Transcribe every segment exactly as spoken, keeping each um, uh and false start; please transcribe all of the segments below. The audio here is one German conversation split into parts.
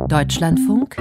Deutschlandfunk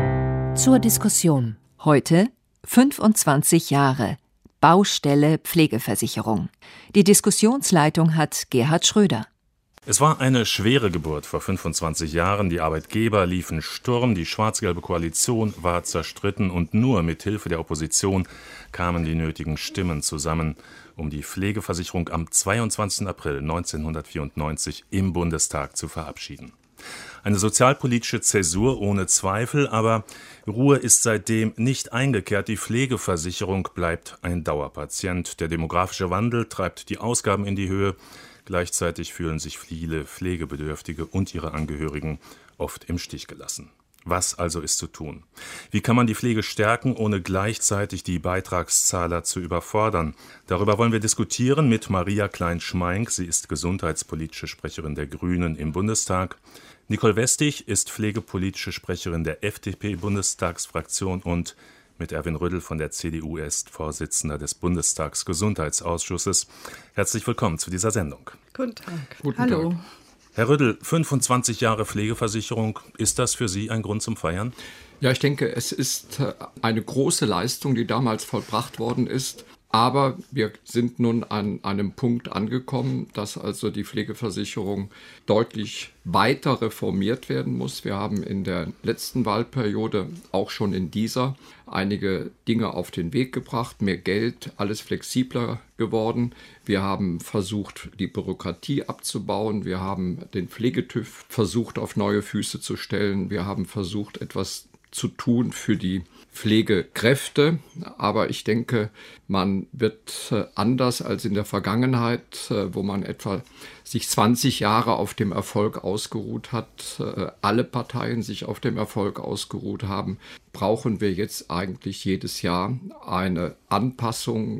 zur Diskussion. Heute fünfundzwanzig Jahre. Baustelle Pflegeversicherung. Die Diskussionsleitung hat Gerhard Schröder. Es war eine schwere Geburt vor fünfundzwanzig Jahren. Die Arbeitgeber liefen Sturm, die schwarz-gelbe Koalition war zerstritten und nur mit Hilfe der Opposition kamen die nötigen Stimmen zusammen, um die Pflegeversicherung am zweiundzwanzigsten April neunzehnhundertvierundneunzig im Bundestag zu verabschieden. Eine sozialpolitische Zäsur ohne Zweifel, aber Ruhe ist seitdem nicht eingekehrt. Die Pflegeversicherung bleibt ein Dauerpatient. Der demografische Wandel treibt die Ausgaben in die Höhe. Gleichzeitig fühlen sich viele Pflegebedürftige und ihre Angehörigen oft im Stich gelassen. Was also ist zu tun? Wie kann man die Pflege stärken, ohne gleichzeitig die Beitragszahler zu überfordern? Darüber wollen wir diskutieren mit Maria Klein-Schmeink. Sie ist gesundheitspolitische Sprecherin der Grünen im Bundestag. Nicole Westig ist pflegepolitische Sprecherin der F D P-Bundestagsfraktion und mit Erwin Rüddel von der C D U ist Vorsitzender des Bundestagsgesundheitsausschusses. Herzlich willkommen zu dieser Sendung. Guten Tag. Guten Hallo. Tag. Herr Rüddel, fünfundzwanzig Jahre Pflegeversicherung, ist das für Sie ein Grund zum Feiern? Ja, ich denke, es ist eine große Leistung, die damals vollbracht worden ist. Aber wir sind nun an einem Punkt angekommen, dass also die Pflegeversicherung deutlich weiter reformiert werden muss. Wir haben in der letzten Wahlperiode, auch schon in dieser, einige Dinge auf den Weg gebracht. Mehr Geld, alles flexibler geworden. Wir haben versucht, die Bürokratie abzubauen. Wir haben den Pflegetüv versucht, auf neue Füße zu stellen. Wir haben versucht, etwas zu tun für die Pflegekräfte, aber ich denke, man wird anders als in der Vergangenheit, wo man etwa sich zwanzig Jahre auf dem Erfolg ausgeruht hat, alle Parteien sich auf dem Erfolg ausgeruht haben, brauchen wir jetzt eigentlich jedes Jahr eine Anpassung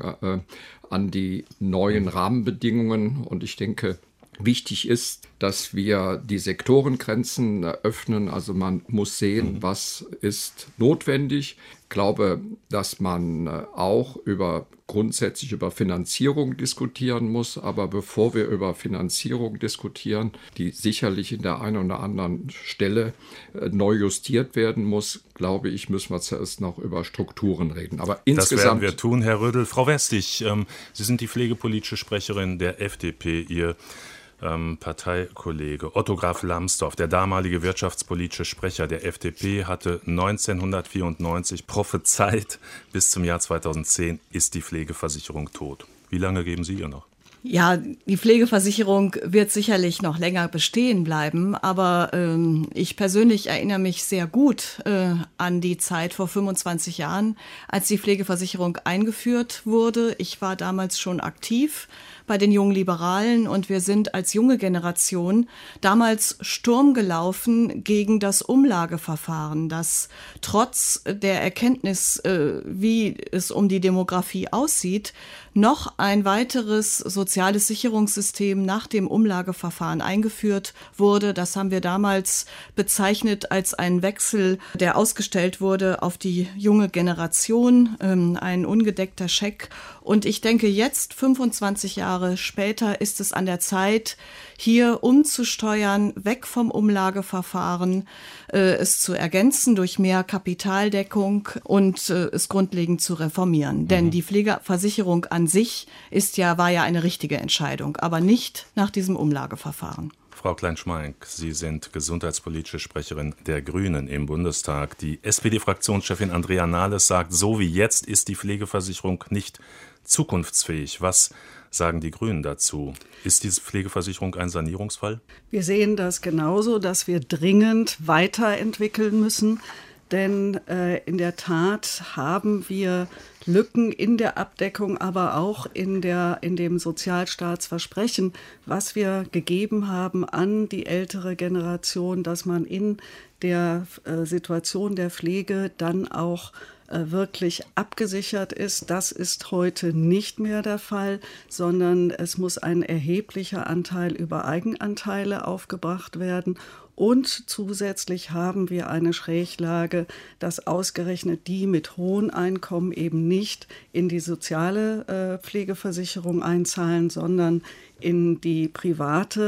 an die neuen Rahmenbedingungen und ich denke, wichtig ist, dass wir die Sektorengrenzen öffnen. Also man muss sehen, was ist notwendig. Ich glaube, dass man auch über grundsätzlich über Finanzierung diskutieren muss. Aber bevor wir über Finanzierung diskutieren, die sicherlich in der einen oder anderen Stelle neu justiert werden muss, glaube ich, müssen wir zuerst noch über Strukturen reden. Aber insgesamt. Das werden wir tun, Herr Rüddel. Frau Westig, ähm, Sie sind die pflegepolitische Sprecherin der F D P. Ihr Ähm, Parteikollege Otto Graf Lambsdorff, der damalige wirtschaftspolitische Sprecher der F D P, hatte neunzehnhundertvierundneunzig prophezeit, bis zum Jahr zweitausendzehn ist die Pflegeversicherung tot. Wie lange geben Sie ihr noch? Ja, die Pflegeversicherung wird sicherlich noch länger bestehen bleiben, aber ähm, ich persönlich erinnere mich sehr gut äh, an die Zeit vor fünfundzwanzig Jahren, als die Pflegeversicherung eingeführt wurde. Ich war damals schon aktiv bei den jungen Liberalen und wir sind als junge Generation damals Sturm gelaufen gegen das Umlageverfahren, das trotz der Erkenntnis, äh, wie es um die Demografie aussieht, noch ein weiteres soziales Sicherungssystem nach dem Umlageverfahren eingeführt wurde. Das haben wir damals bezeichnet als einen Wechsel, der ausgestellt wurde auf die junge Generation, ähm, ein ungedeckter Scheck. Und ich denke, jetzt, fünfundzwanzig Jahre später, ist es an der Zeit, hier umzusteuern, weg vom Umlageverfahren, äh, es zu ergänzen durch mehr Kapitaldeckung und äh, es grundlegend zu reformieren. Mhm. Denn die Pflegeversicherung an sich ist ja, war ja eine richtige Entscheidung, aber nicht nach diesem Umlageverfahren. Frau Klein-Schmeink, Sie sind gesundheitspolitische Sprecherin der Grünen im Bundestag. Die S P D-Fraktionschefin Andrea Nahles sagt, so wie jetzt ist die Pflegeversicherung nicht zukunftsfähig. Was sagen die Grünen dazu? Ist diese Pflegeversicherung ein Sanierungsfall? Wir sehen das genauso, dass wir dringend weiterentwickeln müssen. Denn äh, in der Tat haben wir Lücken in der Abdeckung, aber auch in, der, in dem Sozialstaatsversprechen, was wir gegeben haben an die ältere Generation, dass man in der äh, Situation der Pflege dann auch äh, wirklich abgesichert ist. Das ist heute nicht mehr der Fall, sondern es muss ein erheblicher Anteil über Eigenanteile aufgebracht werden. Und zusätzlich haben wir eine Schräglage, dass ausgerechnet die mit hohen Einkommen eben nicht in die soziale äh, Pflegeversicherung einzahlen, sondern in die private.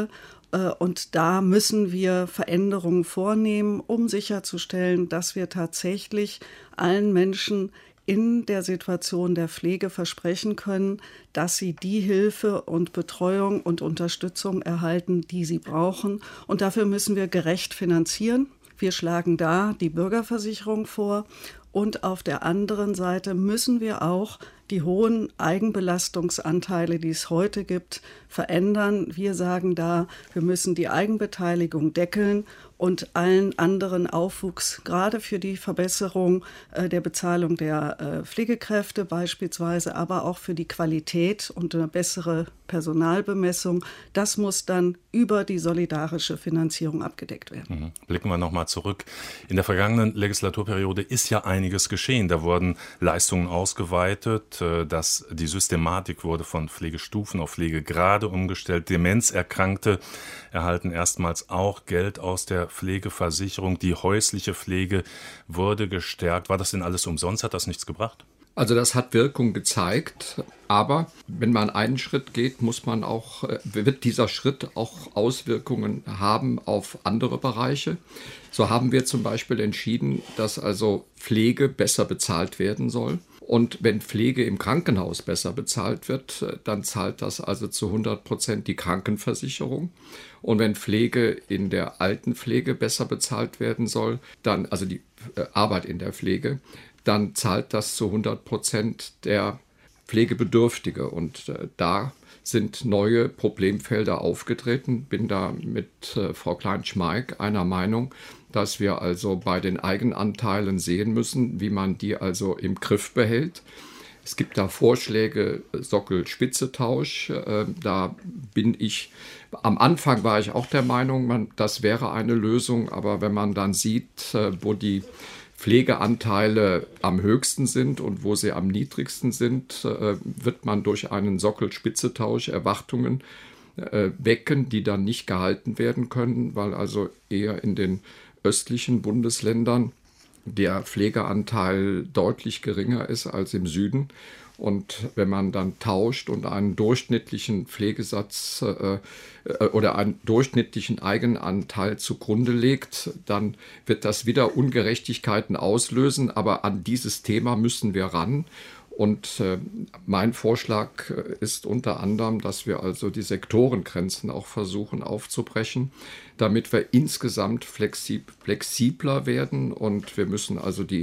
Und da müssen wir Veränderungen vornehmen, um sicherzustellen, dass wir tatsächlich allen Menschen in der Situation der Pflege versprechen können, dass sie die Hilfe und Betreuung und Unterstützung erhalten, die sie brauchen. Und dafür müssen wir gerecht finanzieren. Wir schlagen da die Bürgerversicherung vor. Und auf der anderen Seite müssen wir auch die hohen Eigenbelastungsanteile, die es heute gibt, verändern. Wir sagen da, wir müssen die Eigenbeteiligung deckeln und allen anderen Aufwuchs, gerade für die Verbesserung äh, der Bezahlung der äh, Pflegekräfte beispielsweise, aber auch für die Qualität und eine bessere Personalbemessung, das muss dann über die solidarische Finanzierung abgedeckt werden. Mhm. Blicken wir nochmal zurück. In der vergangenen Legislaturperiode ist ja einiges geschehen. Da wurden Leistungen ausgeweitet, dass die Systematik wurde von Pflegestufen auf Pflegegrade umgestellt. Demenzerkrankte erhalten erstmals auch Geld aus der Pflegeversicherung. Die häusliche Pflege wurde gestärkt. War das denn alles umsonst? Hat das nichts gebracht? Also das hat Wirkung gezeigt, aber wenn man einen Schritt geht, muss man auch, wird dieser Schritt auch Auswirkungen haben auf andere Bereiche. So haben wir zum Beispiel entschieden, dass also Pflege besser bezahlt werden soll. Und wenn Pflege im Krankenhaus besser bezahlt wird, dann zahlt das also zu hundert Prozent die Krankenversicherung. Und wenn Pflege in der Altenpflege besser bezahlt werden soll, dann also die Arbeit in der Pflege, dann zahlt das zu hundert Prozent der Pflegebedürftige. Und äh, da sind neue Problemfelder aufgetreten. Bin da mit äh, Frau Klein-Schmeik einer Meinung, dass wir also bei den Eigenanteilen sehen müssen, wie man die also im Griff behält. Es gibt da Vorschläge, Sockel-Spitze-Tausch. Äh, da bin ich, am Anfang war ich auch der Meinung, man, das wäre eine Lösung. Aber wenn man dann sieht, äh, wo die Pflegeanteile am höchsten sind und wo sie am niedrigsten sind, äh, wird man durch einen Sockel-Spitze-Tausch Erwartungen äh, wecken, die dann nicht gehalten werden können, weil also eher in den östlichen Bundesländern der Pflegeanteil deutlich geringer ist als im Süden. Und wenn man dann tauscht und einen durchschnittlichen Pflegesatz äh, oder einen durchschnittlichen Eigenanteil zugrunde legt, dann wird das wieder Ungerechtigkeiten auslösen. Aber an dieses Thema müssen wir ran. Und äh, mein Vorschlag ist unter anderem, dass wir also die Sektorengrenzen auch versuchen aufzubrechen, damit wir insgesamt flexib- flexibler werden. Und wir müssen also die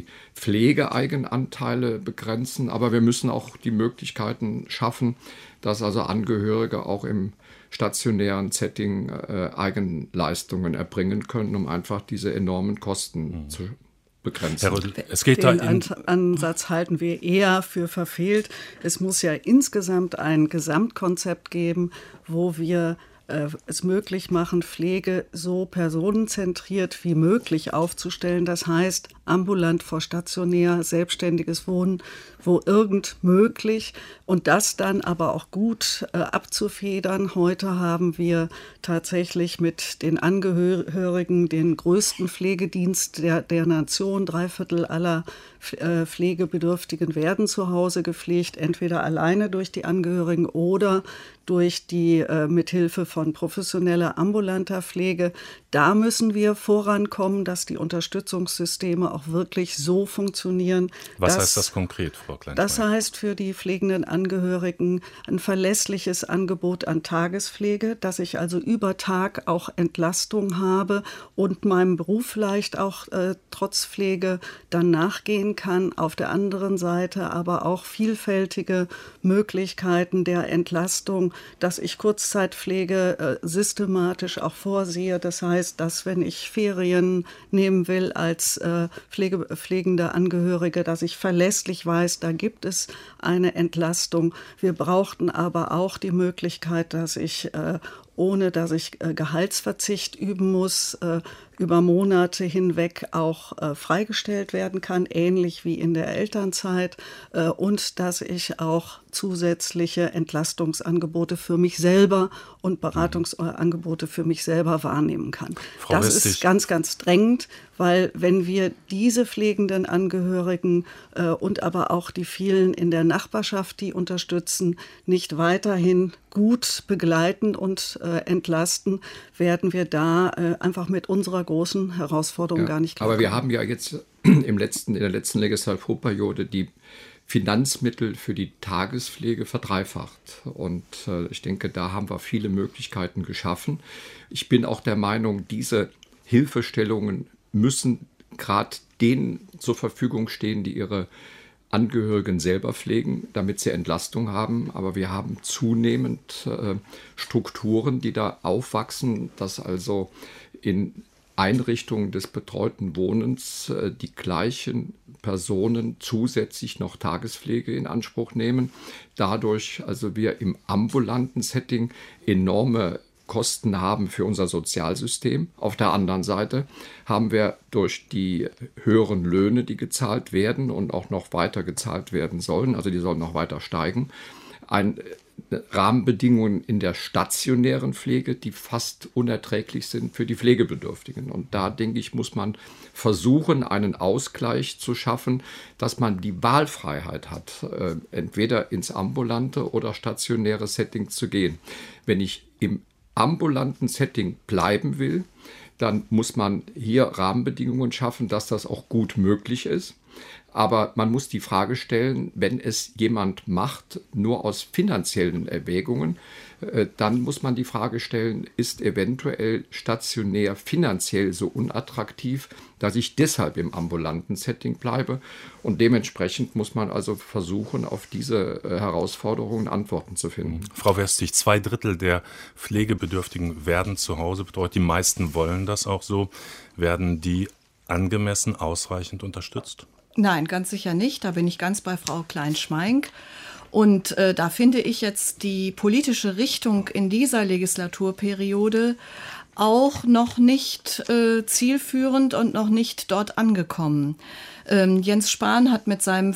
Pflegeeigenanteile begrenzen, aber wir müssen auch die Möglichkeiten schaffen, dass also Angehörige auch im stationären Setting äh, Eigenleistungen erbringen können, um einfach diese enormen Kosten mhm. zu begrenzen. Herr Rödl, es geht Den da in Ansatz halten wir eher für verfehlt. Es muss ja insgesamt ein Gesamtkonzept geben, wo wir äh, es möglich machen, Pflege so personenzentriert wie möglich aufzustellen. Das heißt, ambulant vor stationär, selbstständiges Wohnen, wo irgend möglich. Und das dann aber auch gut äh, abzufedern. Heute haben wir tatsächlich mit den Angehörigen den größten Pflegedienst der, der Nation. Drei Viertel aller äh, Pflegebedürftigen werden zu Hause gepflegt, entweder alleine durch die Angehörigen oder durch die äh, Mithilfe von professioneller ambulanter Pflege. Da müssen wir vorankommen, dass die Unterstützungssysteme auch wirklich so funktionieren. Was dass, heißt das konkret, Frau Klein? Das heißt für die pflegenden Angehörigen ein verlässliches Angebot an Tagespflege, dass ich also über Tag auch Entlastung habe und meinem Beruf vielleicht auch äh, trotz Pflege dann nachgehen kann. Auf der anderen Seite aber auch vielfältige Möglichkeiten der Entlastung, dass ich Kurzzeitpflege äh, systematisch auch vorsehe. Das heißt, dass wenn ich Ferien nehmen will als äh, Pflege, pflegende Angehörige, dass ich verlässlich weiß, da gibt es eine Entlastung. Wir brauchten aber auch die Möglichkeit, dass ich äh, ohne dass ich äh, Gehaltsverzicht üben muss, äh, über Monate hinweg auch äh, freigestellt werden kann, ähnlich wie in der Elternzeit, äh, und dass ich auch zusätzliche Entlastungsangebote für mich selber und Beratungsangebote für mich selber wahrnehmen kann. Frau das Westig. ist ganz, ganz drängend, weil wenn wir diese pflegenden Angehörigen äh, und aber auch die vielen in der Nachbarschaft, die unterstützen, nicht weiterhin gut begleiten und äh, entlasten, werden wir da äh, einfach mit unserer großen Herausforderung ja, gar nicht klarkommen. Aber wir haben ja jetzt im letzten, in der letzten Legislaturperiode die Finanzmittel für die Tagespflege verdreifacht. Und äh, ich denke, da haben wir viele Möglichkeiten geschaffen. Ich bin auch der Meinung, diese Hilfestellungen müssen gerade denen zur Verfügung stehen, die ihre Angehörigen selber pflegen, damit sie Entlastung haben. Aber wir haben zunehmend äh, Strukturen, die da aufwachsen, dass also in Einrichtungen des betreuten Wohnens äh, die gleichen Personen zusätzlich noch Tagespflege in Anspruch nehmen. Dadurch also wir im ambulanten Setting enorme Kosten haben für unser Sozialsystem. Auf der anderen Seite haben wir durch die höheren Löhne, die gezahlt werden und auch noch weiter gezahlt werden sollen, also die sollen noch weiter steigen, ein Rahmenbedingungen in der stationären Pflege, die fast unerträglich sind für die Pflegebedürftigen. Und da, denke ich, muss man versuchen, einen Ausgleich zu schaffen, dass man die Wahlfreiheit hat, äh, entweder ins ambulante oder stationäre Setting zu gehen. Wenn ich im ambulanten Setting bleiben will, dann muss man hier Rahmenbedingungen schaffen, dass das auch gut möglich ist. Aber man muss die Frage stellen, wenn es jemand macht, nur aus finanziellen Erwägungen, äh, dann muss man die Frage stellen, ist eventuell stationär finanziell so unattraktiv, dass ich deshalb im ambulanten Setting bleibe? Und dementsprechend muss man also versuchen, auf diese äh, Herausforderungen Antworten zu finden. Frau Westig, zwei Drittel der Pflegebedürftigen werden zu Hause betreut. Die meisten wollen das auch so. Werden die angemessen, ausreichend unterstützt? Nein, ganz sicher nicht. Da bin ich ganz bei Frau Klein-Schmeink. Und äh, da finde ich jetzt die politische Richtung in dieser Legislaturperiode auch noch nicht äh, zielführend und noch nicht dort angekommen. Ähm, Jens Spahn hat mit seinem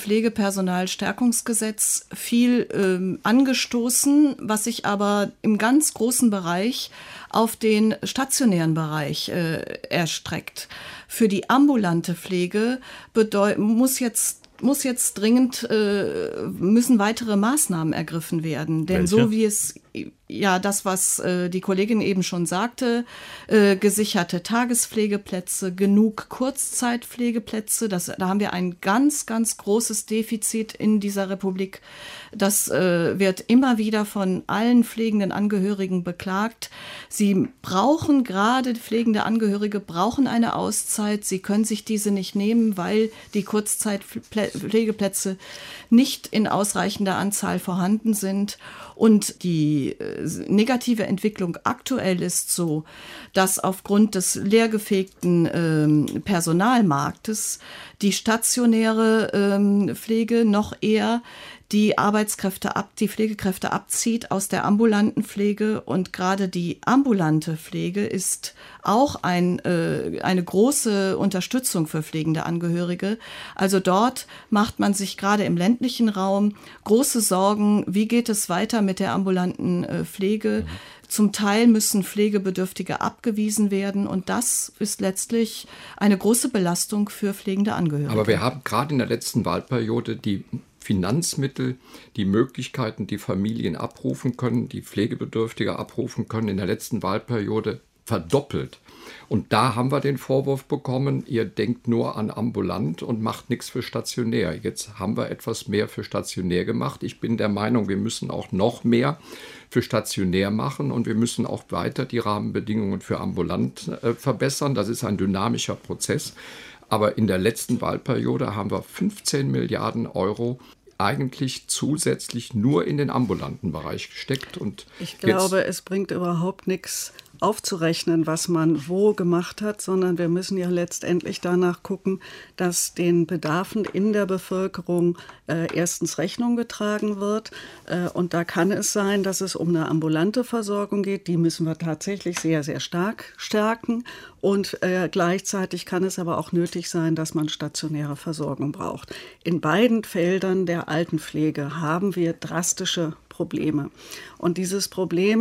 Pflegepersonalstärkungsgesetz viel ähm, angestoßen, was sich aber im ganz großen Bereich auf den stationären Bereich äh, erstreckt. Für die ambulante Pflege bedeu- muss jetzt muss jetzt dringend, äh, müssen weitere Maßnahmen ergriffen werden. Denn Welche? so wie es, ja, das, was äh, die Kollegin eben schon sagte, äh, gesicherte Tagespflegeplätze, genug Kurzzeitpflegeplätze, das, da haben wir ein ganz, ganz großes Defizit in dieser Republik. Das äh, wird immer wieder von allen pflegenden Angehörigen beklagt. Sie brauchen gerade, pflegende Angehörige brauchen eine Auszeit. Sie können sich diese nicht nehmen, weil die Kurzzeitpflegeplätze nicht in ausreichender Anzahl vorhanden sind. Und die äh, negative Entwicklung aktuell ist so, dass aufgrund des leergefegten ähm, Personalmarktes die stationäre ähm, Pflege noch eher die Arbeitskräfte ab, die Pflegekräfte abzieht aus der ambulanten Pflege. Und gerade die ambulante Pflege ist auch ein, äh, eine große Unterstützung für pflegende Angehörige. Also dort macht man sich gerade im ländlichen Raum große Sorgen, wie geht es weiter mit der ambulanten äh, Pflege. Mhm. Zum Teil müssen Pflegebedürftige abgewiesen werden und das ist letztlich eine große Belastung für pflegende Angehörige. Aber wir haben gerade in der letzten Wahlperiode die Finanzmittel, die Möglichkeiten, die Familien abrufen können, die Pflegebedürftige abrufen können, in der letzten Wahlperiode verdoppelt. Und da haben wir den Vorwurf bekommen, ihr denkt nur an ambulant und macht nichts für stationär. Jetzt haben wir etwas mehr für stationär gemacht. Ich bin der Meinung, wir müssen auch noch mehr für stationär machen und wir müssen auch weiter die Rahmenbedingungen für ambulant äh, verbessern. Das ist ein dynamischer Prozess. Aber in der letzten Wahlperiode haben wir fünfzehn Milliarden Euro eigentlich zusätzlich nur in den ambulanten Bereich gesteckt. Und ich glaube, es bringt überhaupt nichts aufzurechnen, was man wo gemacht hat, sondern wir müssen ja letztendlich danach gucken, dass den Bedarfen in der Bevölkerung äh, erstens Rechnung getragen wird. Äh, und da kann es sein, dass es um eine ambulante Versorgung geht. Die müssen wir tatsächlich sehr, sehr stark stärken. Und äh, gleichzeitig kann es aber auch nötig sein, dass man stationäre Versorgung braucht. In beiden Feldern der Altenpflege haben wir drastische Probleme. Und dieses Problem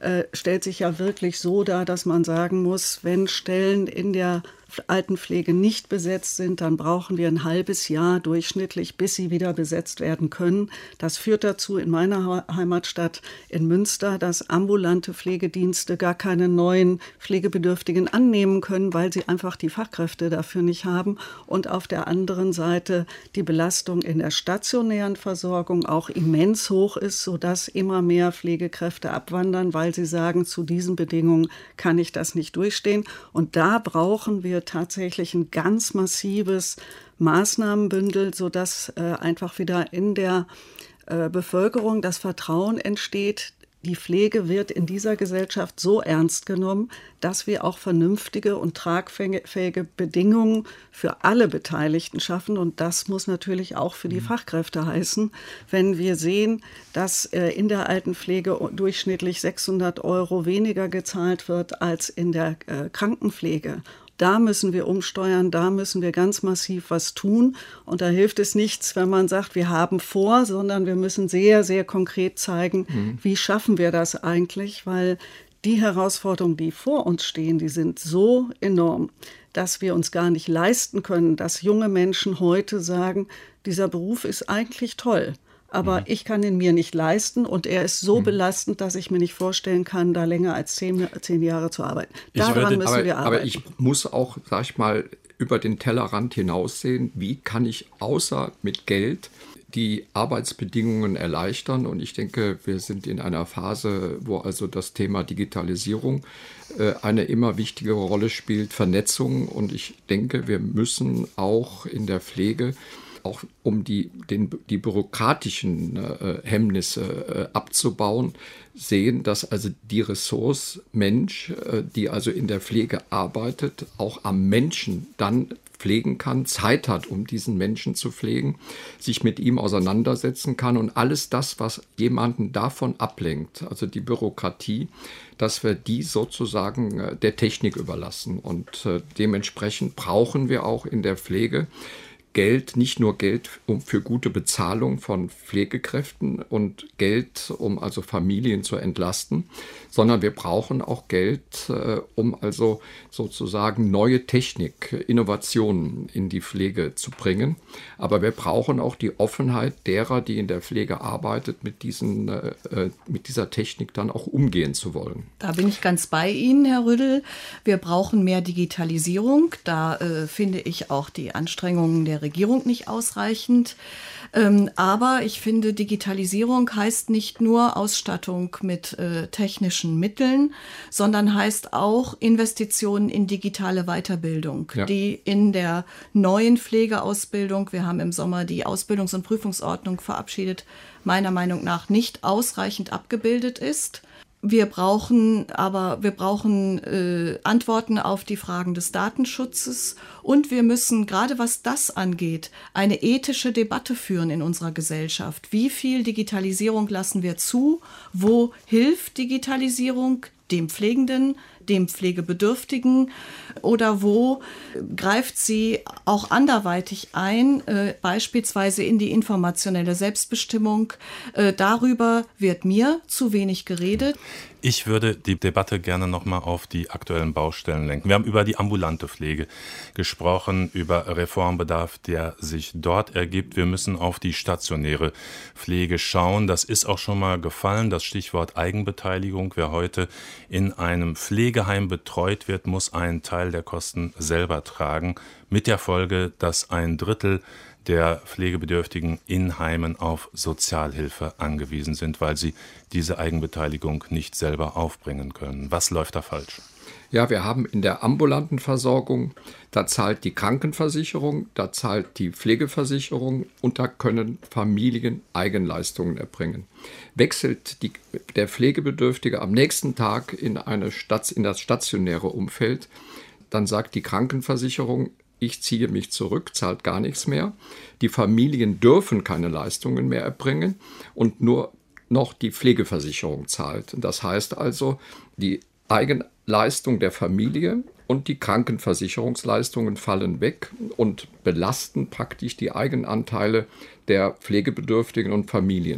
äh, stellt sich ja wirklich so dar, dass man sagen muss, wenn Stellen in der Altenpflege nicht besetzt sind, dann brauchen wir ein halbes Jahr durchschnittlich, bis sie wieder besetzt werden können. Das führt dazu in meiner Heimatstadt in Münster, dass ambulante Pflegedienste gar keine neuen Pflegebedürftigen annehmen können, weil sie einfach die Fachkräfte dafür nicht haben. Und auf der anderen Seite die Belastung in der stationären Versorgung auch immens hoch ist, sodass immer mehr Pflegekräfte abwandern, weil sie sagen, zu diesen Bedingungen kann ich das nicht durchstehen. Und da brauchen wir tatsächlich ein ganz massives Maßnahmenbündel, sodass äh, einfach wieder in der äh, Bevölkerung das Vertrauen entsteht. Die Pflege wird in dieser Gesellschaft so ernst genommen, dass wir auch vernünftige und tragfähige Bedingungen für alle Beteiligten schaffen. Und das muss natürlich auch für die Fachkräfte heißen. Wenn wir sehen, dass äh, in der Altenpflege durchschnittlich sechshundert Euro weniger gezahlt wird als in der äh, Krankenpflege, da müssen wir umsteuern, da müssen wir ganz massiv was tun. Und da hilft es nichts, wenn man sagt, wir haben vor, sondern wir müssen sehr, sehr konkret zeigen, mhm. wie schaffen wir das eigentlich, weil die Herausforderungen, die vor uns stehen, die sind so enorm, dass wir uns gar nicht leisten können, dass junge Menschen heute sagen, dieser Beruf ist eigentlich toll. Aber mhm. ich kann ihn mir nicht leisten und er ist so mhm. belastend, dass ich mir nicht vorstellen kann, da länger als zehn, zehn Jahre zu arbeiten. Daran würde, müssen aber, wir arbeiten. Aber ich muss auch, sag ich mal, über den Tellerrand hinaussehen, wie kann ich außer mit Geld die Arbeitsbedingungen erleichtern. Und ich denke, wir sind in einer Phase, wo also das Thema Digitalisierung äh, eine immer wichtigere Rolle spielt, Vernetzung. Und ich denke, wir müssen auch in der Pflege auch um die, den, die bürokratischen äh, Hemmnisse äh, abzubauen, sehen, dass also die Ressource Mensch, äh, die also in der Pflege arbeitet, auch am Menschen dann pflegen kann, Zeit hat, um diesen Menschen zu pflegen, sich mit ihm auseinandersetzen kann und alles das, was jemanden davon ablenkt, also die Bürokratie, dass wir die sozusagen äh, der Technik überlassen. Und äh, dementsprechend brauchen wir auch in der Pflege Geld, nicht nur Geld um für gute Bezahlung von Pflegekräften und Geld, um also Familien zu entlasten, sondern wir brauchen auch Geld, äh, um also sozusagen neue Technik, Innovationen in die Pflege zu bringen. Aber wir brauchen auch die Offenheit derer, die in der Pflege arbeitet, mit diesen, äh, mit dieser Technik dann auch umgehen zu wollen. Da bin ich ganz bei Ihnen, Herr Rüddel. Wir brauchen mehr Digitalisierung. Da äh, finde ich auch die Anstrengungen der Regierung nicht ausreichend. Ähm, aber ich finde, Digitalisierung heißt nicht nur Ausstattung mit äh, technischen Mitteln, sondern heißt auch Investitionen in digitale Weiterbildung, ja. die in der neuen Pflegeausbildung, wir haben im Sommer die Ausbildungs- und Prüfungsordnung verabschiedet, meiner Meinung nach nicht ausreichend abgebildet ist. Wir brauchen aber, wir brauchen äh, Antworten auf die Fragen des Datenschutzes und wir müssen, gerade was das angeht, eine ethische Debatte führen in unserer Gesellschaft. Wie viel Digitalisierung lassen wir zu? Wo hilft Digitalisierung dem Pflegenden, dem Pflegebedürftigen oder wo greift sie auch anderweitig ein, äh, beispielsweise in die informationelle Selbstbestimmung. Äh, darüber wird mir zu wenig geredet. Ich würde die Debatte gerne nochmal auf die aktuellen Baustellen lenken. Wir haben über die ambulante Pflege gesprochen, über Reformbedarf, der sich dort ergibt. Wir müssen auf die stationäre Pflege schauen. Das ist auch schon mal gefallen, das Stichwort Eigenbeteiligung. Wer heute in einem Pflegeheim betreut wird, muss einen Teil der Kosten selber tragen, mit der Folge, dass ein Drittel der Pflegebedürftigen in Heimen auf Sozialhilfe angewiesen sind, weil sie diese Eigenbeteiligung nicht selber aufbringen können. Was läuft da falsch? Ja, wir haben in der ambulanten Versorgung, da zahlt die Krankenversicherung, da zahlt die Pflegeversicherung und da können Familien Eigenleistungen erbringen. Wechselt die, der Pflegebedürftige am nächsten Tag in, eine Stat, in das stationäre Umfeld, dann sagt die Krankenversicherung, ich ziehe mich zurück, zahlt gar nichts mehr. Die Familien dürfen keine Leistungen mehr erbringen und nur noch die Pflegeversicherung zahlt. Das heißt also, die Eigenleistung der Familie und die Krankenversicherungsleistungen fallen weg und belasten praktisch die Eigenanteile der Pflegebedürftigen und Familien.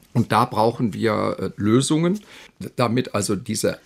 Und da brauchen wir äh, Lösungen, damit also diese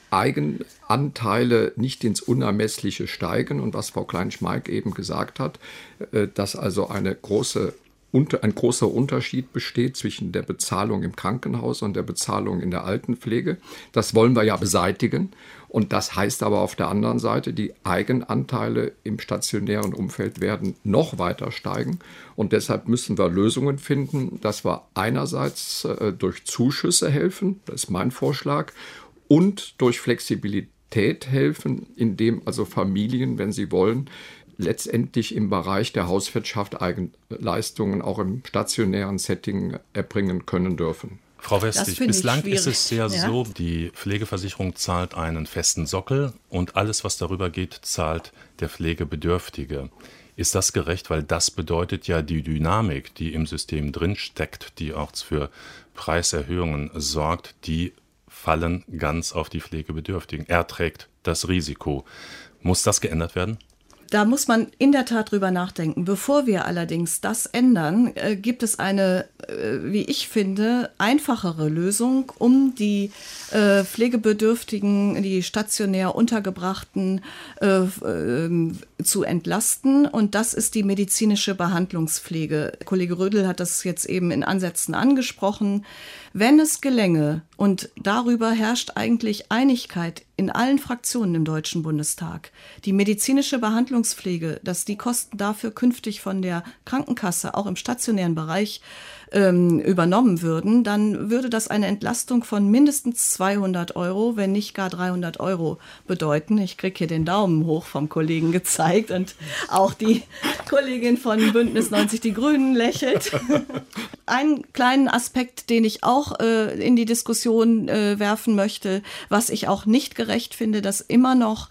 Eigenanteile nicht ins Unermessliche steigen. Und was Frau Klein-Schmeik eben gesagt hat, äh, dass also eine große Unter, ein großer Unterschied besteht zwischen der Bezahlung im Krankenhaus und der Bezahlung in der Altenpflege. Das wollen wir ja beseitigen. Und das heißt aber auf der anderen Seite, die Eigenanteile im stationären Umfeld werden noch weiter steigen. Und deshalb müssen wir Lösungen finden, dass wir einerseits äh, durch Zuschüsse helfen, das ist mein Vorschlag, und durch Flexibilität helfen, indem also Familien, wenn sie wollen, letztendlich im Bereich der Hauswirtschaft Eigenleistungen auch im stationären Setting erbringen können dürfen. Frau Westig, bislang ist es ja, ja so, die Pflegeversicherung zahlt einen festen Sockel und alles, was darüber geht, zahlt der Pflegebedürftige. Ist das gerecht? Weil das bedeutet ja die Dynamik, die im System drinsteckt, die auch für Preiserhöhungen sorgt, die fallen ganz auf die Pflegebedürftigen. Er trägt das Risiko. Muss das geändert werden? Da muss man in der Tat drüber nachdenken. Bevor wir allerdings das ändern, äh, gibt es eine, äh, wie ich finde, einfachere Lösung, um die äh, Pflegebedürftigen, die stationär Untergebrachten äh, äh, zu entlasten. Und das ist die medizinische Behandlungspflege. Kollege Rödel hat das jetzt eben in Ansätzen angesprochen. Wenn es gelänge, und darüber herrscht eigentlich Einigkeit in allen Fraktionen im Deutschen Bundestag, die medizinische Behandlungspflege, dass die Kosten dafür künftig von der Krankenkasse auch im stationären Bereich ähm, übernommen würden, dann würde das eine Entlastung von mindestens zweihundert Euro, wenn nicht gar dreihundert Euro bedeuten. Ich kriege hier den Daumen hoch vom Kollegen gezeigt und auch die Kollegin von Bündnis neunzig Die Grünen lächelt. Einen kleinen Aspekt, den ich auch äh, in die Diskussion äh, werfen möchte, was ich auch nicht gerecht finde, dass immer noch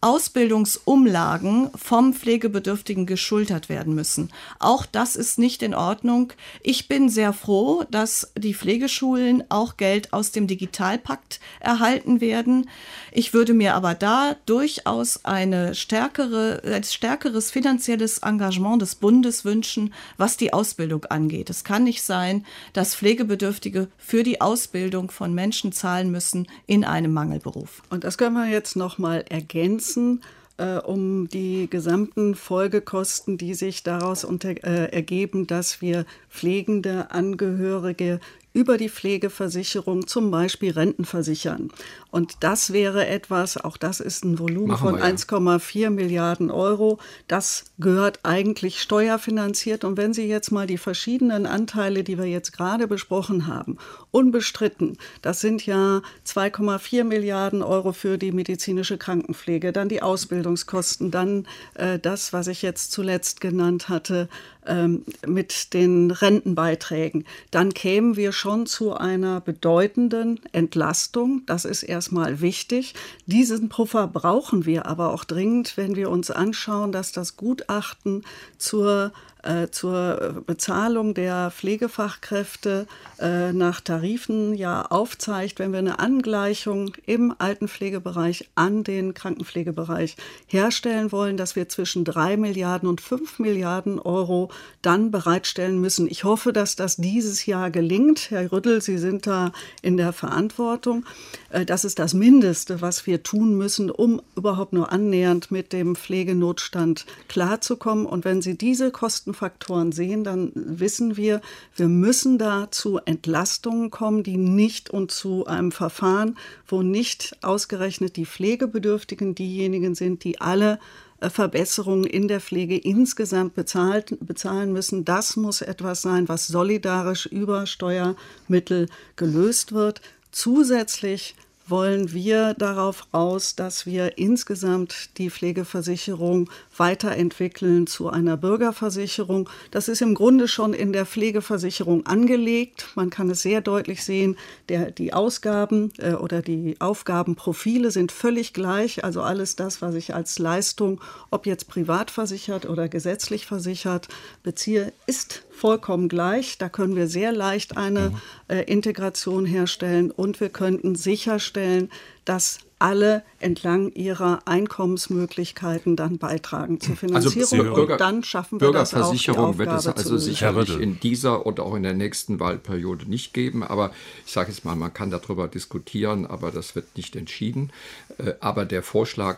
Ausbildungsumlagen vom Pflegebedürftigen geschultert werden müssen. Auch das ist nicht in Ordnung. Ich bin sehr froh, dass die Pflegeschulen auch Geld aus dem Digitalpakt erhalten werden. Ich würde mir aber da durchaus eine stärkere, ein stärkeres finanzielles Engagement des Bundes wünschen, was die Ausbildung angeht. Es kann nicht sein, dass Pflegebedürftige für die Ausbildung von Menschen zahlen müssen in einem Mangelberuf. Und das können wir jetzt noch mal ergänzen. Äh, um die gesamten Folgekosten, die sich daraus unter, äh, ergeben, dass wir pflegende Angehörige über die Pflegeversicherung zum Beispiel Renten versichern. Und das wäre etwas, auch das ist ein Volumen Machen von ja. eins Komma vier Milliarden Euro. Das gehört eigentlich steuerfinanziert. Und wenn Sie jetzt mal die verschiedenen Anteile, die wir jetzt gerade besprochen haben, unbestritten, das sind ja zwei Komma vier Milliarden Euro für die medizinische Krankenpflege, dann die Ausbildungskosten, dann äh, das, was ich jetzt zuletzt genannt hatte, ähm, mit den Rentenbeiträgen. Dann kämen wir schon zu einer bedeutenden Entlastung. Das ist erstmal wichtig. Diesen Puffer brauchen wir aber auch dringend, wenn wir uns anschauen, dass das Gutachten zur äh, zur Bezahlung der Pflegefachkräfte äh, nach Tarifen ja aufzeigt, wenn wir eine Angleichung im Altenpflegebereich an den Krankenpflegebereich herstellen wollen, dass wir zwischen drei Milliarden und fünf Milliarden Euro dann bereitstellen müssen. Ich hoffe, dass das dieses Jahr gelingt. Herr Rüttel, Sie sind da in der Verantwortung. Äh, das ist das Mindeste, was wir tun müssen, um überhaupt nur annähernd mit dem Pflegenotstand klarzukommen. Und wenn Sie diese Kosten Faktoren sehen, dann wissen wir, wir müssen da zu Entlastungen kommen, die nicht und zu einem Verfahren, wo nicht ausgerechnet die Pflegebedürftigen diejenigen sind, die alle Verbesserungen in der Pflege insgesamt bezahlt, bezahlen müssen. Das muss etwas sein, was solidarisch über Steuermittel gelöst wird. Zusätzlich wollen wir darauf raus, dass wir insgesamt die Pflegeversicherung weiterentwickeln zu einer Bürgerversicherung. Das ist im Grunde schon in der Pflegeversicherung angelegt. Man kann es sehr deutlich sehen, der, die Ausgaben äh, oder die Aufgabenprofile sind völlig gleich. Also alles das, was ich als Leistung, ob jetzt privat versichert oder gesetzlich versichert, beziehe, ist vollkommen gleich. Da können wir sehr leicht eine äh, Integration herstellen und wir könnten sicherstellen, dass alle entlang ihrer Einkommensmöglichkeiten dann beitragen zur Finanzierung. Also Bürger, und dann schaffen wir das auch, die Bürgerversicherung wird es also sicherlich Herr in dieser und auch in der nächsten Wahlperiode nicht geben. Aber ich sage jetzt mal, man kann darüber diskutieren, aber das wird nicht entschieden. Aber der Vorschlag,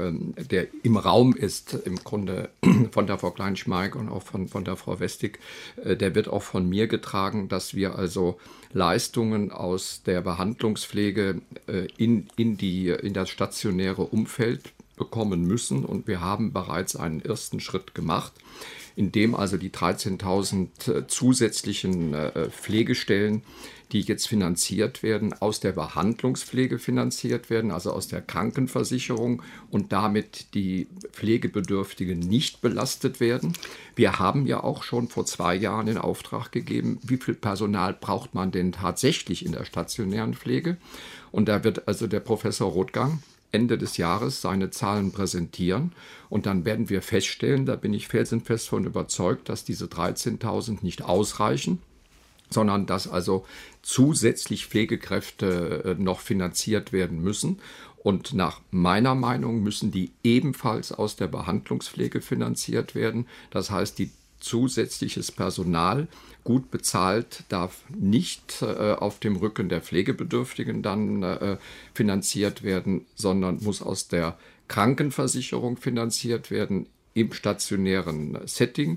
der im Raum ist, im Grunde von der Frau Klein-Schmeink und auch von, von der Frau Westig, der wird auch von mir getragen, dass wir also Leistungen aus der Behandlungspflege in, in, die, in das stationäre Umfeld bekommen müssen. Und wir haben bereits einen ersten Schritt gemacht, indem also die dreizehntausend zusätzlichen Pflegestellen, die jetzt finanziert werden, aus der Behandlungspflege finanziert werden, also aus der Krankenversicherung, und damit die Pflegebedürftigen nicht belastet werden. Wir haben ja auch schon vor zwei Jahren in Auftrag gegeben, wie viel Personal braucht man denn tatsächlich in der stationären Pflege. Und da wird also der Professor Rothgang Ende des Jahres seine Zahlen präsentieren, und dann werden wir feststellen, da bin ich felsenfest von überzeugt, dass diese dreizehntausend nicht ausreichen, sondern dass also zusätzlich Pflegekräfte noch finanziert werden müssen. Und nach meiner Meinung müssen die ebenfalls aus der Behandlungspflege finanziert werden. Das heißt, die zusätzliches Personal, gut bezahlt, darf nicht äh, auf dem Rücken der Pflegebedürftigen dann äh, finanziert werden, sondern muss aus der Krankenversicherung finanziert werden im stationären Setting.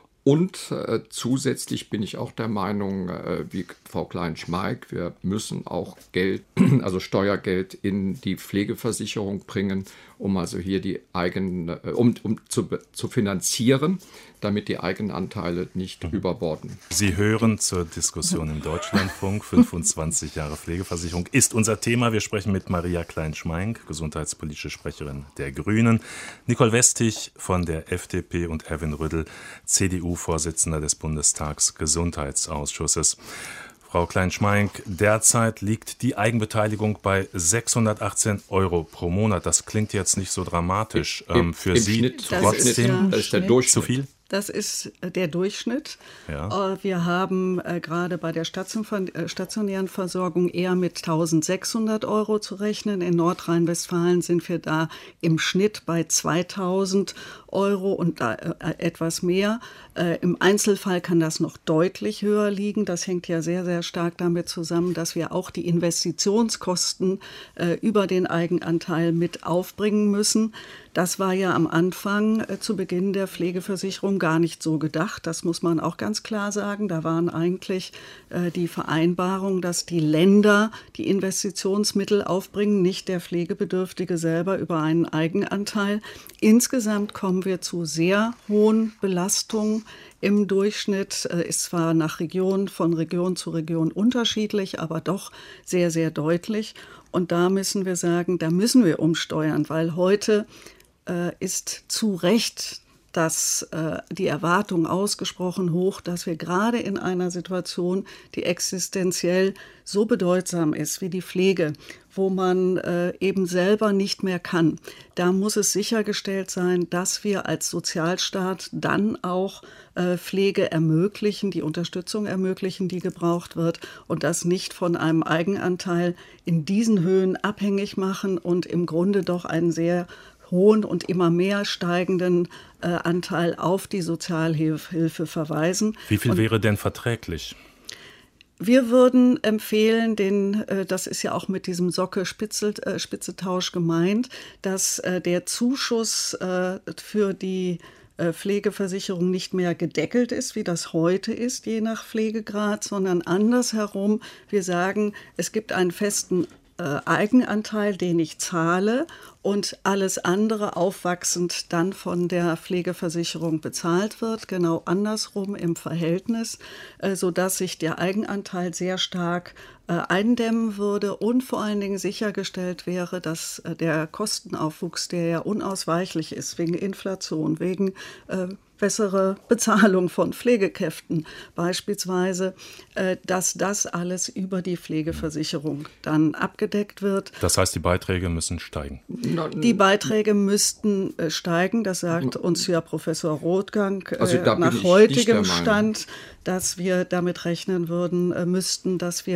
Und äh, zusätzlich bin ich auch der Meinung, äh, wie Frau Klein-Schmeink, wir müssen auch Geld, also Steuergeld in die Pflegeversicherung bringen, um also hier die eigenen, äh, um, um zu, zu finanzieren, damit die Eigenanteile nicht mhm. überborden. Sie hören zur Diskussion im Deutschlandfunk. fünfundzwanzig Jahre Pflegeversicherung ist unser Thema. Wir sprechen mit Maria Klein-Schmeink, gesundheitspolitische Sprecherin der Grünen, Nicole Westig von der F D P und Erwin Rüddel, C D U-Vorsitzender des Bundestagsgesundheitsausschusses. Frau Klein-Schmeink, derzeit liegt die Eigenbeteiligung bei sechshundertachtzehn Euro pro Monat. Das klingt jetzt nicht so dramatisch. Im, ähm, für im Sie Schnitt, trotzdem das ist der Durchschnitt. Zu viel? Das ist der Durchschnitt. Ja. Wir haben äh, gerade bei der stationären Versorgung eher mit eintausendsechshundert Euro zu rechnen. In Nordrhein-Westfalen sind wir da im Schnitt bei zweitausend Euro und da äh, etwas mehr. Äh, Im Einzelfall kann das noch deutlich höher liegen. Das hängt ja sehr, sehr stark damit zusammen, dass wir auch die Investitionskosten äh, über den Eigenanteil mit aufbringen müssen. Das war ja am Anfang äh, zu Beginn der Pflegeversicherung gar nicht so gedacht. Das muss man auch ganz klar sagen. Da waren eigentlich äh, die Vereinbarungen, dass die Länder die Investitionsmittel aufbringen, nicht der Pflegebedürftige selber über einen Eigenanteil. Insgesamt kommen wir zu sehr hohen Belastungen. Im Durchschnitt äh, ist zwar nach Region, von Region zu Region unterschiedlich, aber doch sehr, sehr deutlich. Und da müssen wir sagen, da müssen wir umsteuern, weil heute äh, ist zu Recht dass äh, die Erwartung ausgesprochen hoch, dass wir gerade in einer Situation, die existenziell so bedeutsam ist wie die Pflege, wo man äh, eben selber nicht mehr kann, da muss es sichergestellt sein, dass wir als Sozialstaat dann auch äh, Pflege ermöglichen, die Unterstützung ermöglichen, die gebraucht wird, und das nicht von einem Eigenanteil in diesen Höhen abhängig machen und im Grunde doch einen sehr hohen und immer mehr steigenden äh, Anteil auf die Sozialhilfe verweisen. Wie viel und wäre denn verträglich? Wir würden empfehlen, den, äh, das ist ja auch mit diesem Socke-Spitze-Tausch gemeint, dass äh, der Zuschuss äh, für die äh, Pflegeversicherung nicht mehr gedeckelt ist, wie das heute ist, je nach Pflegegrad, sondern andersherum. Wir sagen, es gibt einen festen äh, Eigenanteil, den ich zahle, und alles andere aufwachsend dann von der Pflegeversicherung bezahlt wird, genau andersrum im Verhältnis, äh, sodass sich der Eigenanteil sehr stark äh, eindämmen würde und vor allen Dingen sichergestellt wäre, dass äh, der Kostenaufwuchs, der ja unausweichlich ist, wegen Inflation, wegen äh, bessere Bezahlung von Pflegekräften beispielsweise, äh, dass das alles über die Pflegeversicherung dann abgedeckt wird. Das heißt, die Beiträge müssen steigen? Die Beiträge müssten äh, steigen, das sagt uns ja Professor Rothgang äh, also nach heutigem Stand, dass wir damit rechnen würden, äh, müssten, dass wir bis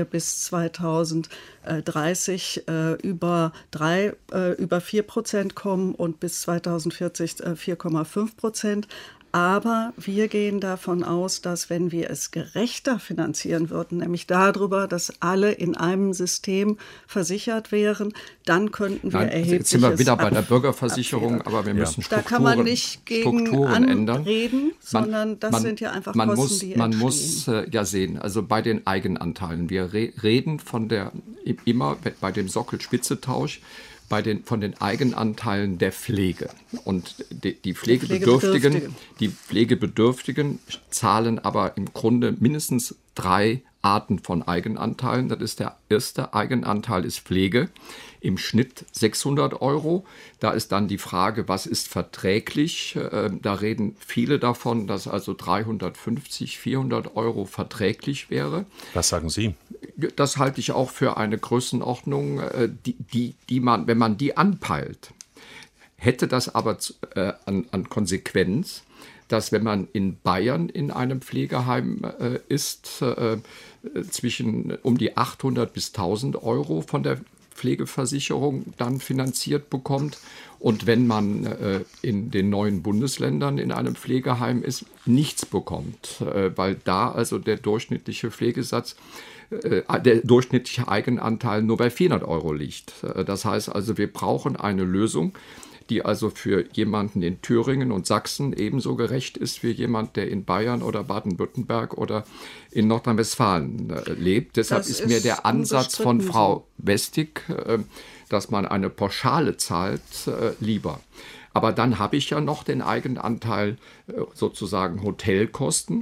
zweitausenddreißig äh, über drei, äh, über vier Prozent kommen und bis zweitausendvierzig äh, vier Komma fünf Prozent. Aber wir gehen davon aus, dass wenn wir es gerechter finanzieren würden, nämlich darüber, dass alle in einem System versichert wären, dann könnten wir Nein, erhebliches... Jetzt sind wir wieder bei der Bürgerversicherung, abfedern. aber wir müssen Da Strukturen, kann man nicht gegen Strukturen ändern. anreden, sondern das man, sind ja einfach man Kosten, muss, die Man entstehen. muss äh, ja sehen, also bei den Eigenanteilen, wir re reden von der, immer bei dem Sockel-Spitze-Tausch, bei den, von den Eigenanteilen der Pflege. Und die, die, Pflegebedürftigen, die, die Pflegebedürftigen zahlen aber im Grunde mindestens drei Arten von Eigenanteilen. Das ist der erste Eigenanteil ist Pflege, im Schnitt sechshundert Euro. Da ist dann die Frage, was ist verträglich? Da reden viele davon, dass also dreihundertfünfzig, vierhundert Euro verträglich wäre. Was sagen Sie? Das halte ich auch für eine Größenordnung, die, die, die man, wenn man die anpeilt, hätte das aber äh, an, an Konsequenz, dass wenn man in Bayern in einem Pflegeheim äh, ist, äh, zwischen um die achthundert bis tausend Euro von der Pflegeversicherung dann finanziert bekommt. Und wenn man äh, in den neuen Bundesländern in einem Pflegeheim ist, nichts bekommt, äh, weil da also der durchschnittliche Pflegesatz, äh, der durchschnittliche Eigenanteil nur bei vierhundert Euro liegt. Äh, das heißt also, wir brauchen eine Lösung, die also für jemanden in Thüringen und Sachsen ebenso gerecht ist wie jemand, der in Bayern oder Baden-Württemberg oder in Nordrhein-Westfalen äh, lebt. Deshalb Das ist, ist mir der Ansatz von unbestritten Frau Westig, äh, dass man eine Pauschale zahlt, äh, lieber. Aber dann habe ich ja noch den Eigenanteil äh, sozusagen Hotelkosten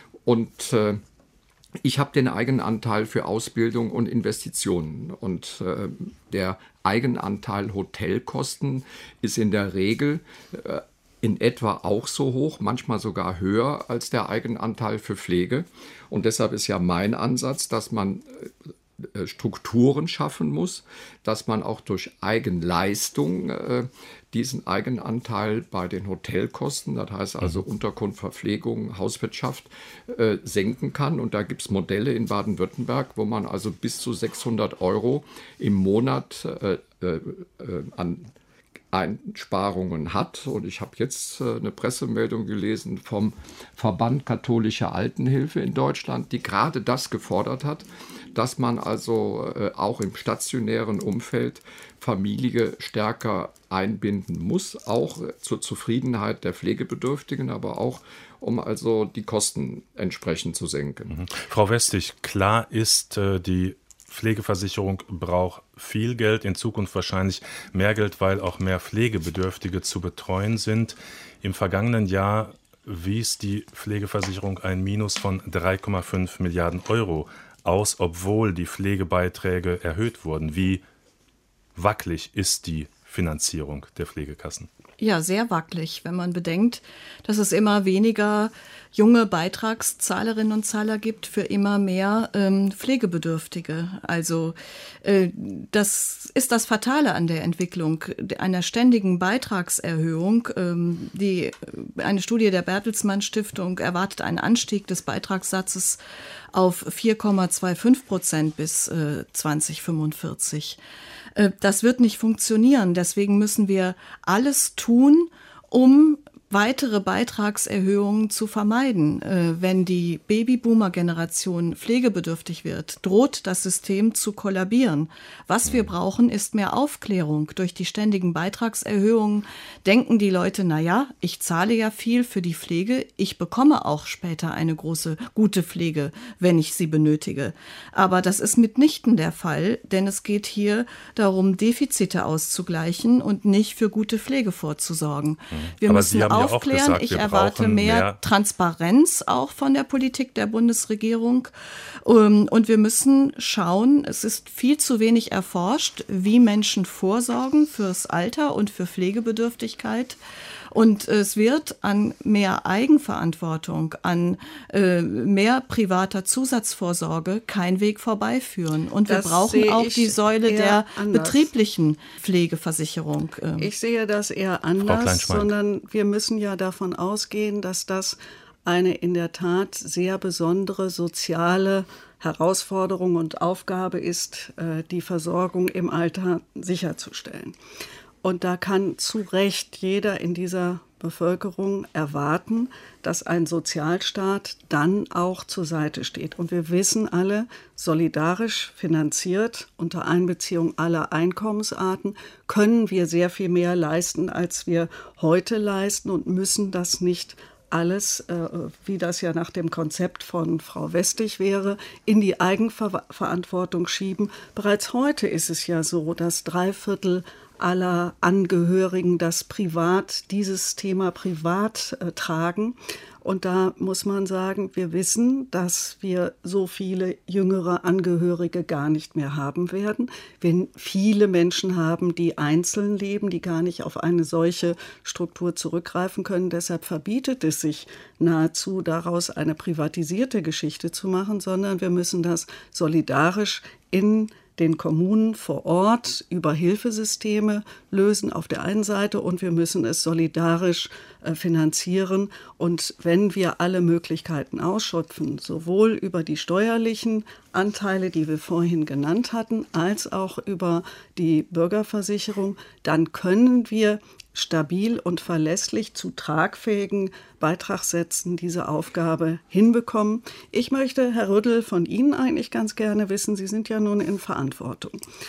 und äh, ich habe den Eigenanteil für Ausbildung und Investitionen und äh, der Eigenanteil Hotelkosten ist in der Regel äh, in etwa auch so hoch, manchmal sogar höher als der Eigenanteil für Pflege. Und deshalb ist ja mein Ansatz, dass man äh, Strukturen schaffen muss, dass man auch durch Eigenleistung äh, diesen Eigenanteil bei den Hotelkosten, das heißt also Unterkunft, Verpflegung, Hauswirtschaft, äh, senken kann. Und da gibt es Modelle in Baden-Württemberg, wo man also bis zu sechshundert Euro im Monat äh, äh, an Einsparungen hat. Und ich habe jetzt äh, eine Pressemeldung gelesen vom Verband Katholische Altenhilfe in Deutschland, die gerade das gefordert hat, dass man also äh, auch im stationären Umfeld Familie stärker einbinden muss, auch äh, zur Zufriedenheit der Pflegebedürftigen, aber auch um also die Kosten entsprechend zu senken. Mhm. Frau Westig, klar ist, äh, die Pflegeversicherung braucht viel Geld, in Zukunft wahrscheinlich mehr Geld, weil auch mehr Pflegebedürftige zu betreuen sind. Im vergangenen Jahr wies die Pflegeversicherung ein Minus von drei Komma fünf Milliarden Euro aus, obwohl die Pflegebeiträge erhöht wurden. Wie wackelig ist die Finanzierung der Pflegekassen? Ja, sehr wackelig, wenn man bedenkt, dass es immer weniger junge Beitragszahlerinnen und Zahler gibt für immer mehr ähm, Pflegebedürftige. Also äh, das ist das Fatale an der Entwicklung einer ständigen Beitragserhöhung. Ähm, die, eine Studie der Bertelsmann Stiftung erwartet einen Anstieg des Beitragssatzes auf vier Komma fünfundzwanzig Prozent bis äh, zweitausendfünfundvierzig. Äh, das wird nicht funktionieren. Deswegen müssen wir alles tun, um weitere Beitragserhöhungen zu vermeiden. Äh, wenn die Babyboomer-Generation pflegebedürftig wird, droht das System zu kollabieren. Was wir brauchen, ist mehr Aufklärung. Durch die ständigen Beitragserhöhungen denken die Leute, na ja, ich zahle ja viel für die Pflege, ich bekomme auch später eine große, gute Pflege, wenn ich sie benötige. Aber das ist mitnichten der Fall, denn es geht hier darum, Defizite auszugleichen und nicht für gute Pflege vorzusorgen. Wir Aber müssen Sie haben ja auch aufklären. gesagt, ich wir erwarte brauchen mehr, mehr Transparenz auch von der Politik der Bundesregierung. Und wir müssen schauen, es ist viel zu wenig erforscht, wie Menschen vorsorgen fürs Alter und für Pflegebedürftigkeit. Und es wird an mehr Eigenverantwortung, an äh, mehr privater Zusatzvorsorge kein Weg vorbeiführen. Und wir Das brauchen sehe auch ich die Säule eher der anders. betrieblichen Pflegeversicherung. ähm. Ich sehe das eher Frau anders, Klein-Schmeink. sondern wir müssen ja davon ausgehen, dass das eine in der Tat sehr besondere soziale Herausforderung und Aufgabe ist, die Versorgung im Alter sicherzustellen. Und da kann zu Recht jeder in dieser Bevölkerung erwarten, dass ein Sozialstaat dann auch zur Seite steht. Und wir wissen alle, solidarisch finanziert unter Einbeziehung aller Einkommensarten können wir sehr viel mehr leisten, als wir heute leisten und müssen das nicht alles, äh, wie das ja nach dem Konzept von Frau Westig wäre, in die Eigenverantwortung schieben. Bereits heute ist es ja so, dass drei Viertel aller Angehörigen das privat, dieses Thema privat äh, tragen. Und da muss man sagen, wir wissen, dass wir so viele jüngere Angehörige gar nicht mehr haben werden. Wir viele Menschen haben, die einzeln leben, die gar nicht auf eine solche Struktur zurückgreifen können. Deshalb verbietet es sich nahezu, daraus eine privatisierte Geschichte zu machen, sondern wir müssen das solidarisch in den Kommunen vor Ort über Hilfesysteme lösen auf der einen Seite und wir müssen es solidarisch äh, finanzieren. Und wenn wir alle Möglichkeiten ausschöpfen, sowohl über die steuerlichen Anteile, die wir vorhin genannt hatten, als auch über die Bürgerversicherung, dann können wir stabil und verlässlich zu tragfähigen Beitragssätzen diese Aufgabe hinbekommen. Ich möchte, Herr Rüddel, von Ihnen eigentlich ganz gerne wissen, Sie sind ja nun in Verantwortung.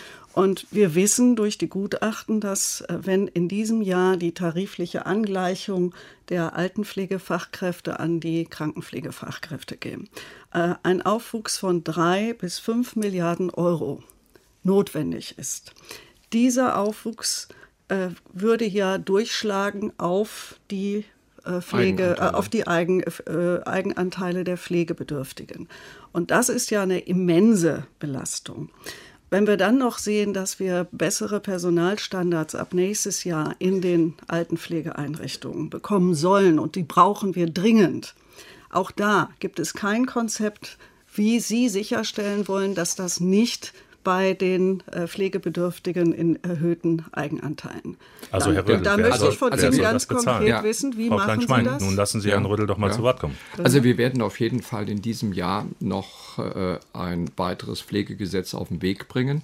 Und wir wissen durch die Gutachten, dass wenn in diesem Jahr die tarifliche Angleichung der Altenpflegefachkräfte an die Krankenpflegefachkräfte gehen, ein Aufwuchs von drei bis fünf Milliarden Euro notwendig ist. Dieser Aufwuchs würde ja durchschlagen auf die äh, Pflege, äh, auf die Eigen, äh, Eigenanteile der Pflegebedürftigen. Und das ist ja eine immense Belastung. Wenn wir dann noch sehen, dass wir bessere Personalstandards ab nächstes Jahr in den Altenpflegeeinrichtungen bekommen sollen, und die brauchen wir dringend, auch da gibt es kein Konzept, wie Sie sicherstellen wollen, dass das nicht bei den äh, Pflegebedürftigen in erhöhten Eigenanteilen. Also Herr Rüddel, da möchte ich von also Ihnen ganz konkret ja. wissen, wie Frau machen Sie das? Nun lassen Sie Herrn Ja. Rüddel doch mal Ja. zu Wort kommen. Also wir werden auf jeden Fall in diesem Jahr noch äh, ein weiteres Pflegegesetz auf den Weg bringen.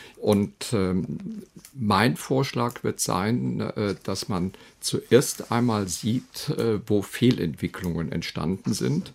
Und ähm, mein Vorschlag wird sein, äh, dass man zuerst einmal sieht, äh, wo Fehlentwicklungen entstanden sind.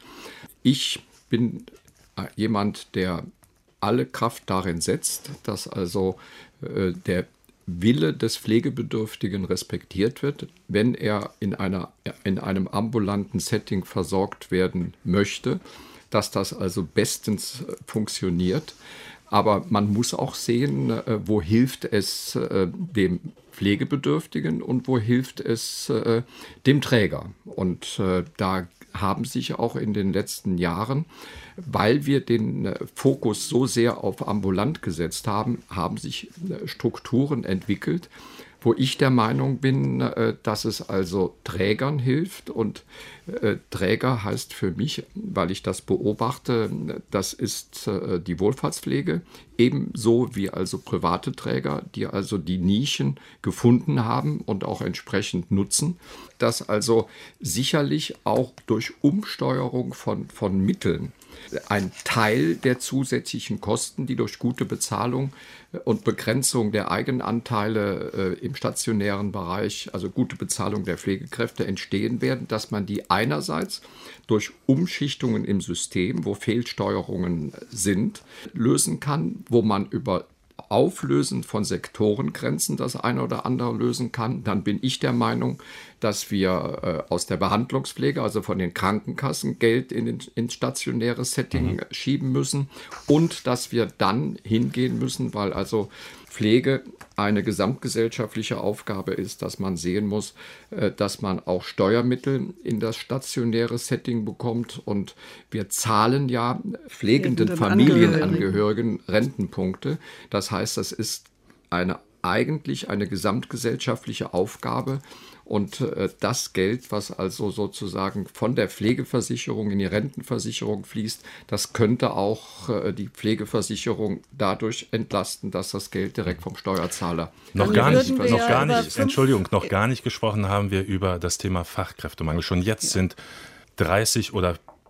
Ich bin äh, jemand, der alle Kraft darin setzt, dass also äh, der Wille des Pflegebedürftigen respektiert wird, wenn er in, einer, in einem ambulanten Setting versorgt werden möchte, dass das also bestens äh, funktioniert. Aber man muss auch sehen, äh, wo hilft es äh, dem Pflegebedürftigen und wo hilft es äh, dem Träger. Und äh, da haben sich auch in den letzten Jahren, weil wir den äh, Fokus so sehr auf ambulant gesetzt haben, haben sich äh, Strukturen entwickelt, wo ich der Meinung bin, äh, dass es also Trägern hilft. Und äh, Träger heißt für mich, weil ich das beobachte, das ist äh, die Wohlfahrtspflege, ebenso wie also private Träger, die also die Nischen gefunden haben und auch entsprechend nutzen, dass also sicherlich auch durch Umsteuerung von, von Mitteln ein Teil der zusätzlichen Kosten, die durch gute Bezahlung und Begrenzung der Eigenanteile äh, im stationären Bereich, also gute Bezahlung der Pflegekräfte entstehen werden, dass man die einerseits durch Umschichtungen im System, wo Fehlsteuerungen sind, lösen kann, wo man über Auflösen von Sektorengrenzen das eine oder andere lösen kann, dann bin ich der Meinung, dass wir äh, aus der Behandlungspflege, also von den Krankenkassen, Geld in den, ins stationäre Setting mhm. schieben müssen und dass wir dann hingehen müssen, weil also Pflege eine gesamtgesellschaftliche Aufgabe ist, dass man sehen muss, äh, dass man auch Steuermittel in das stationäre Setting bekommt. Und wir zahlen ja pflegenden Familienangehörigen Rentenpunkte. Das heißt, das ist eine, eigentlich eine gesamtgesellschaftliche Aufgabe. Und äh, das Geld, was also sozusagen von der Pflegeversicherung in die Rentenversicherung fließt, das könnte auch äh, die Pflegeversicherung dadurch entlasten, dass das Geld direkt vom Steuerzahler noch gar nicht, noch noch gar ja nicht, Entschuldigung, noch gar nicht gesprochen haben wir über das Thema Fachkräftemangel. Schon jetzt ja. sind dreißig oder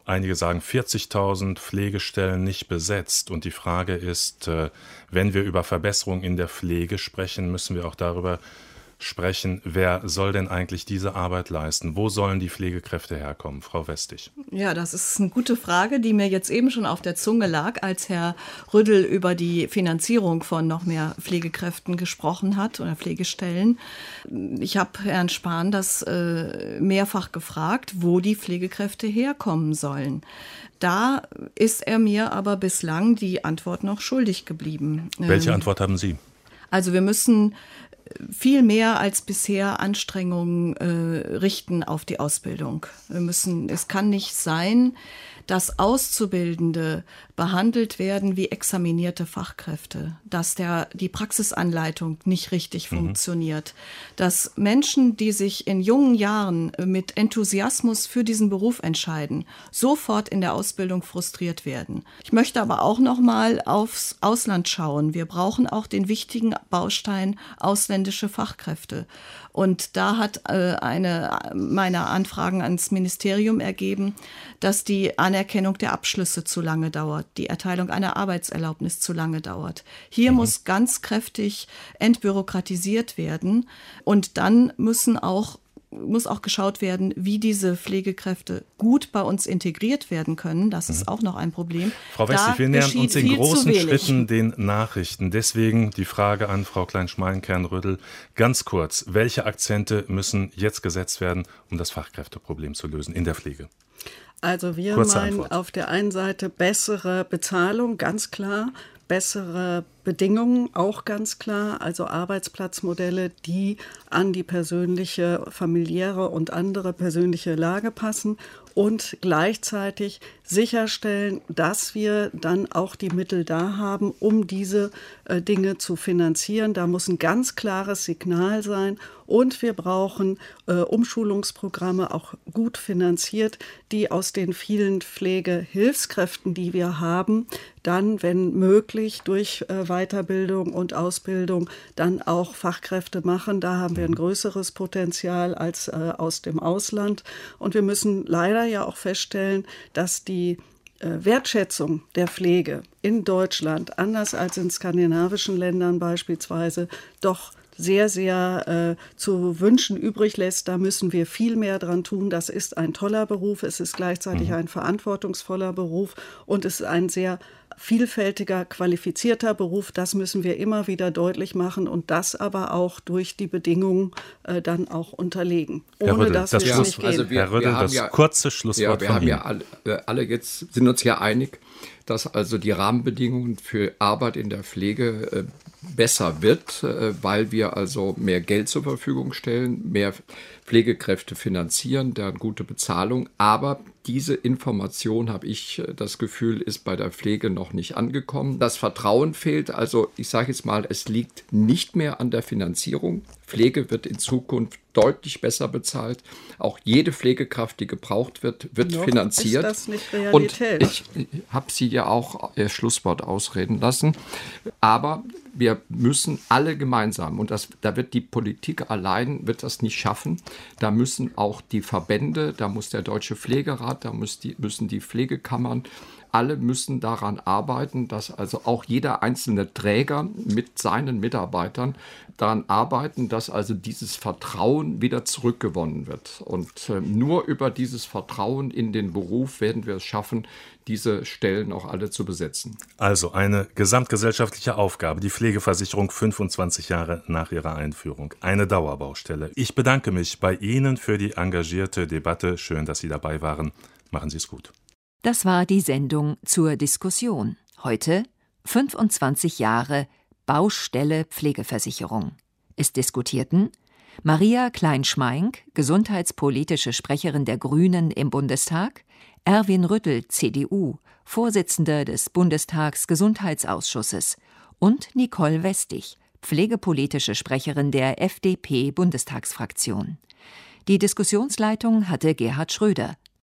Einige sagen vierzigtausend Pflegestellen nicht besetzt. Und die Frage ist, wenn wir über Verbesserungen in der Pflege sprechen, müssen wir auch darüber sprechen, wer soll denn eigentlich diese Arbeit leisten? Wo sollen die Pflegekräfte herkommen? Frau Westig. Ja, das ist eine gute Frage, die mir jetzt eben schon auf der Zunge lag, als Herr Rüddel über die Finanzierung von noch mehr Pflegekräften gesprochen hat oder Pflegestellen. Ich habe Herrn Spahn das äh, mehrfach gefragt, wo die Pflegekräfte herkommen sollen. Da ist er mir aber bislang die Antwort noch schuldig geblieben. Welche ähm, Antwort haben Sie? Also wir müssen viel mehr als bisher Anstrengungen äh, richten auf die Ausbildung. Wir müssen, es kann nicht sein, dass Auszubildende behandelt werden wie examinierte Fachkräfte, dass der, die Praxisanleitung nicht richtig mhm. funktioniert, dass Menschen, die sich in jungen Jahren mit Enthusiasmus für diesen Beruf entscheiden, sofort in der Ausbildung frustriert werden. Ich möchte aber auch noch mal aufs Ausland schauen. Wir brauchen auch den wichtigen Baustein ausländische Fachkräfte. Und da hat äh, eine meiner Anfragen ans Ministerium ergeben, dass die Anerkennung der Abschlüsse zu lange dauert, die Erteilung einer Arbeitserlaubnis zu lange dauert. Hier mhm. muss ganz kräftig entbürokratisiert werden. Und dann müssen auch muss auch geschaut werden, wie diese Pflegekräfte gut bei uns integriert werden können. Das ist mhm. auch noch ein Problem. Frau Westig, wir nähern uns in großen Schritten den Nachrichten. Deswegen die Frage an Frau Klein-Schmeinkern-Rüddel. Ganz kurz, welche Akzente müssen jetzt gesetzt werden, um das Fachkräfteproblem zu lösen in der Pflege? Also wir Kurze meinen Antwort. Auf der einen Seite bessere Bezahlung, ganz klar. Bessere Bedingungen, auch ganz klar, also Arbeitsplatzmodelle, die an die persönliche, familiäre und andere persönliche Lage passen und gleichzeitig sicherstellen, dass wir dann auch die Mittel da haben, um diese äh, Dinge zu finanzieren. Da muss ein ganz klares Signal sein und wir brauchen äh, Umschulungsprogramme, auch gut finanziert, die aus den vielen Pflegehilfskräften, die wir haben, dann, wenn möglich, durch äh, Weiterbildung und Ausbildung dann auch Fachkräfte machen. Da haben wir ein größeres Potenzial als äh, aus dem Ausland. Und wir müssen leider ja auch feststellen, dass die äh, Wertschätzung der Pflege in Deutschland, anders als in skandinavischen Ländern beispielsweise, doch sehr, sehr äh, zu wünschen übrig lässt. Da müssen wir viel mehr dran tun. Das ist ein toller Beruf, es ist gleichzeitig mhm. ein verantwortungsvoller Beruf und es ist ein sehr vielfältiger, qualifizierter Beruf. Das müssen wir immer wieder deutlich machen und das aber auch durch die Bedingungen äh, dann auch unterlegen. Ohne Herr Rüddel, dass das wir Schluss, nicht gehen. also wir, Herr Rüddel, das ja, kurze Schlusswort ja, wir von haben Ihnen. ja alle, alle jetzt sind uns ja einig, dass also die Rahmenbedingungen für Arbeit in der Pflege äh, besser wird, äh, weil wir also mehr Geld zur Verfügung stellen, mehr Pflegekräfte finanzieren, deren gute Bezahlung. Aber diese Information, habe ich das Gefühl, ist bei der Pflege noch nicht angekommen. Das Vertrauen fehlt. Also ich sage jetzt mal, es liegt nicht mehr an der Finanzierung. Pflege wird in Zukunft deutlich besser bezahlt. Auch jede Pflegekraft, die gebraucht wird, wird Noch finanziert. Ist das nicht Realität? Und ich habe Sie ja auch Ihr Schlusswort ausreden lassen. Aber wir müssen alle gemeinsam, und das, da wird die Politik allein wird das nicht schaffen, da müssen auch die Verbände, da muss der Deutsche Pflegerat, da muss die, müssen die Pflegekammern, alle müssen daran arbeiten, dass also auch jeder einzelne Träger mit seinen Mitarbeitern daran arbeiten, dass also dieses Vertrauen wieder zurückgewonnen wird. Und äh, nur über dieses Vertrauen in den Beruf werden wir es schaffen, diese Stellen auch alle zu besetzen. Also eine gesamtgesellschaftliche Aufgabe, die Pflegeversicherung fünfundzwanzig Jahre nach ihrer Einführung. Eine Dauerbaustelle. Ich bedanke mich bei Ihnen für die engagierte Debatte. Schön, dass Sie dabei waren. Machen Sie es gut. Das war die Sendung zur Diskussion. Heute fünfundzwanzig Jahre Baustelle Pflegeversicherung. Es diskutierten Maria Klein-Schmeink, gesundheitspolitische Sprecherin der Grünen im Bundestag, Erwin Rüddel, C D U, Vorsitzender des Bundestagsgesundheitsausschusses und Nicole Westig, pflegepolitische Sprecherin der F D P-Bundestagsfraktion. Die Diskussionsleitung hatte Gerhard Schröder.